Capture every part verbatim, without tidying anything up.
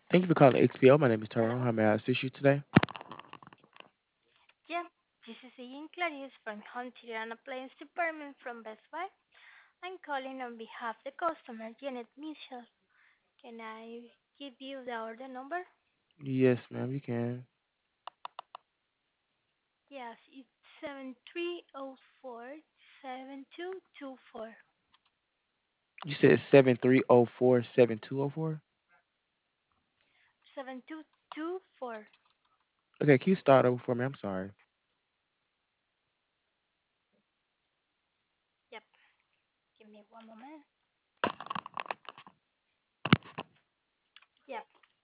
Thank you for calling X P O. My name is Tyrone. Hello. How may I assist you today? Yeah, this is Ian Clarice from Home Theater and Appliance Department from Best Buy. I'm calling on behalf of the customer, Janet Mitchell. Can I give you the order number? Yes, ma'am, you can. Yes, it's seven three zero four seven two two four. You said seven three zero four seven two zero four. seven two two four. Okay, can you start over for me? I'm sorry. Yep, give me one moment. Yep,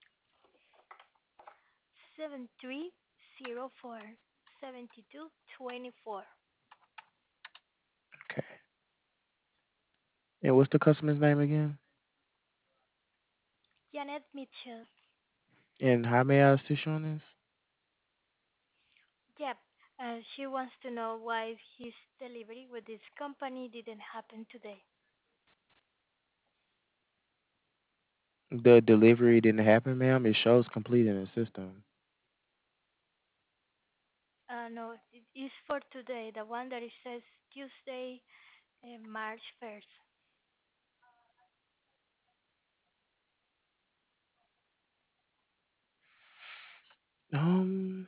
seven three zero four seven two two four. Okay. And what's the customer's name again? Janet Mitchell. And how may I assist you on this? Yep. Uh, she wants to know why his delivery with this company didn't happen today. The delivery didn't happen, ma'am. It shows complete in the system. Uh, no, it is for today. The one that it says Tuesday, uh, March first. Um,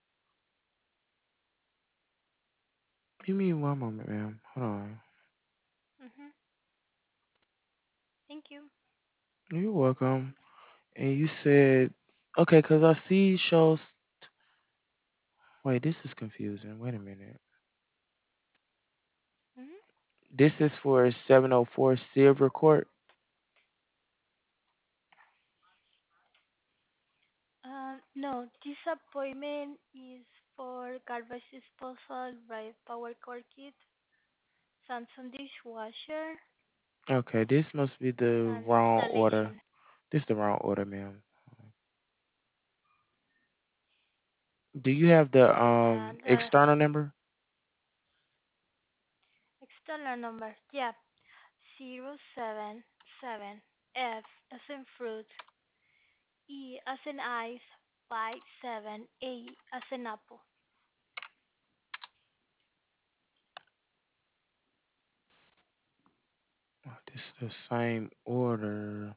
Give me one moment, ma'am. Hold on. Mhm. Thank you. You're welcome. And you said, okay, because I see shows. Wait, this is confusing. Wait a minute. Mhm. This is for seven oh four Silver Court. Uh, no, this appointment is for garbage disposal, right? Power cord kit, Samsung dishwasher, Okay, this must be the and wrong order. installation. This is the wrong order, ma'am. Do you have the Yeah, um the external number? external number. Yeah, zero seven seven F as in fruit, E as in ice, five seven A as in apple. Oh, this is the same order.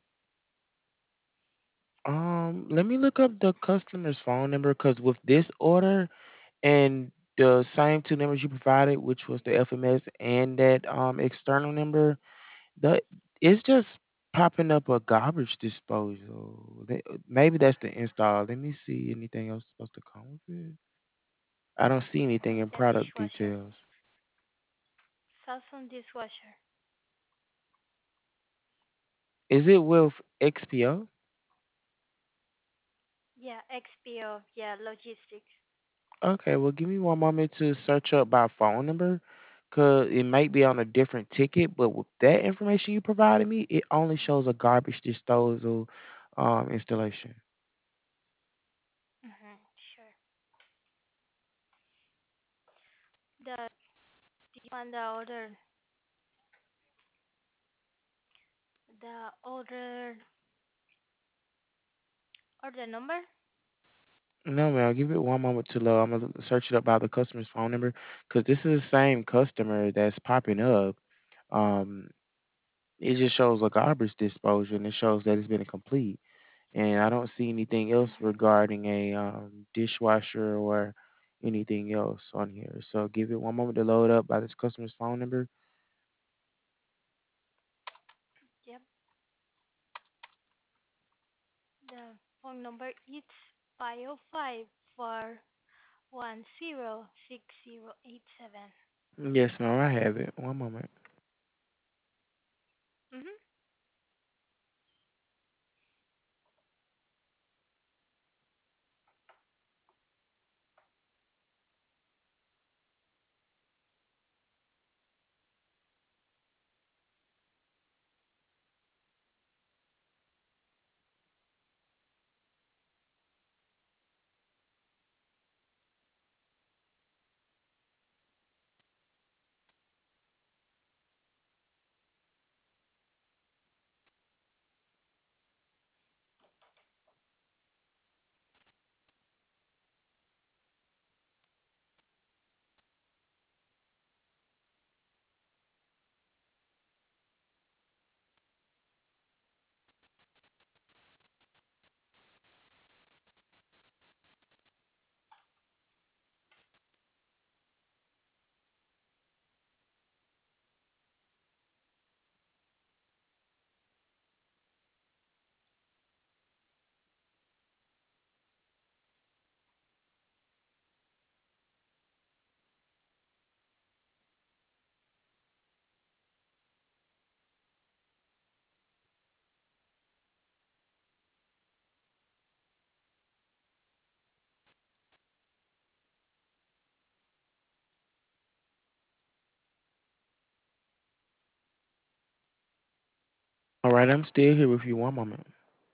Um, let me look up the customer's phone number because with this order and the same two numbers you provided, which was the F M S and that um external number, the it's just popping up a garbage disposal. They- Maybe that's the install. Let me see anything else supposed to come with it. I don't see anything in The product dishwasher, details. Samsung dishwasher. Is it with X P O? Yeah, X P O. Yeah, logistics. Okay, well, give me one moment to search up by phone number, cause it might be on a different ticket. But with that information you provided me, it only shows a garbage disposal um, installation. Mhm, sure. The do you want the order the order order number? No, man, I'll give it one moment to load. I'm gonna search it up by the customer's phone number, cause this is the same customer that's popping up. Um, it just shows a garbage disposal, and it shows that it's been complete. And I don't see anything else Mhm. regarding a um, dishwasher or anything else on here. So give it one moment to load up by this customer's phone number. Yep. The phone number is five zero five four one zero six zero eight seven. Yes, ma'am, I have it. One moment. Mhm. All right, I'm still here with you. One moment.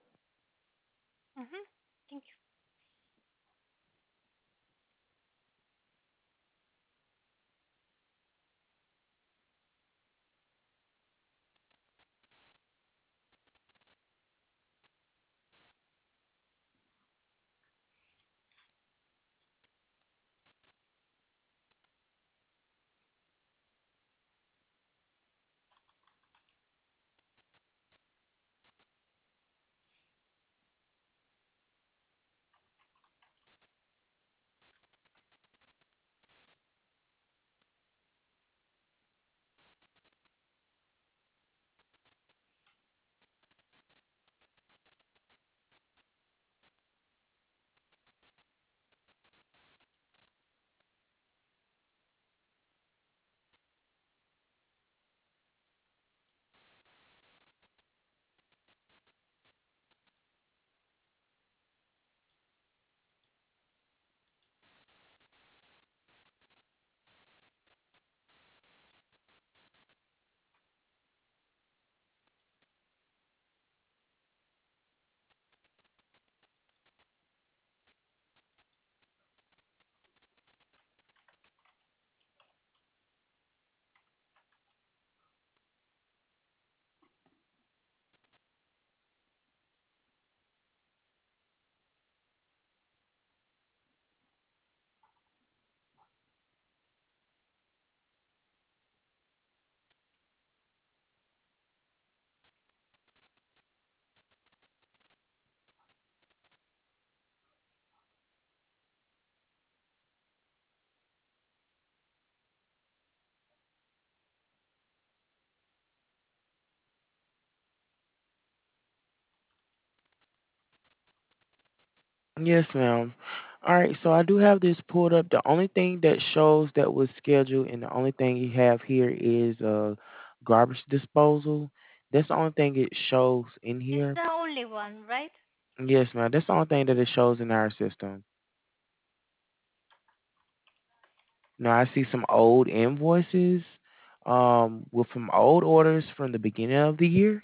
Mhm. Thank you. Yes, ma'am. All right, so I do have this pulled up. The only thing that shows that was scheduled, and the only thing you have here is uh garbage disposal. That's the only thing it shows in It's here. the only one, right? Yes, ma'am. That's the only thing that it shows in our system. Now I see some old invoices, um, with some old orders from the beginning of the year.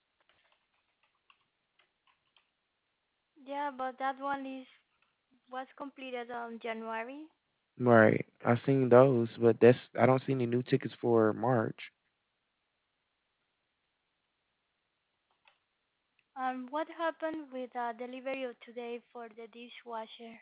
Yeah, but that one is was completed on January. Right. I seen those, but that's I don't see any new tickets for March. Um, what happened with uh, delivery of today for the dishwasher?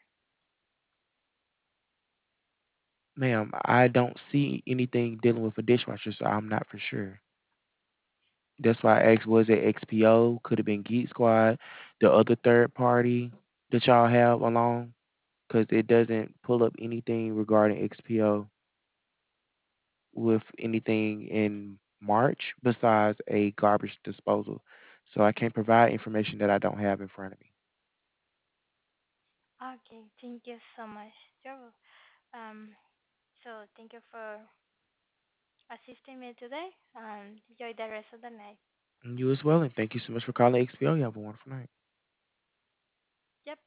Ma'am, I don't see anything dealing with a dishwasher, so I'm not for sure. That's why I asked, was it X P O? Could have been Geek Squad, the other third party that y'all have along, because it doesn't pull up anything regarding X P O with anything in March besides a garbage disposal. So I can't provide information that I don't have in front of me. Okay, thank you so much. You're wel- Um, so thank you for assisting me today and enjoy the rest of the night. And you as well, and thank you so much for calling X P O. You have a wonderful night.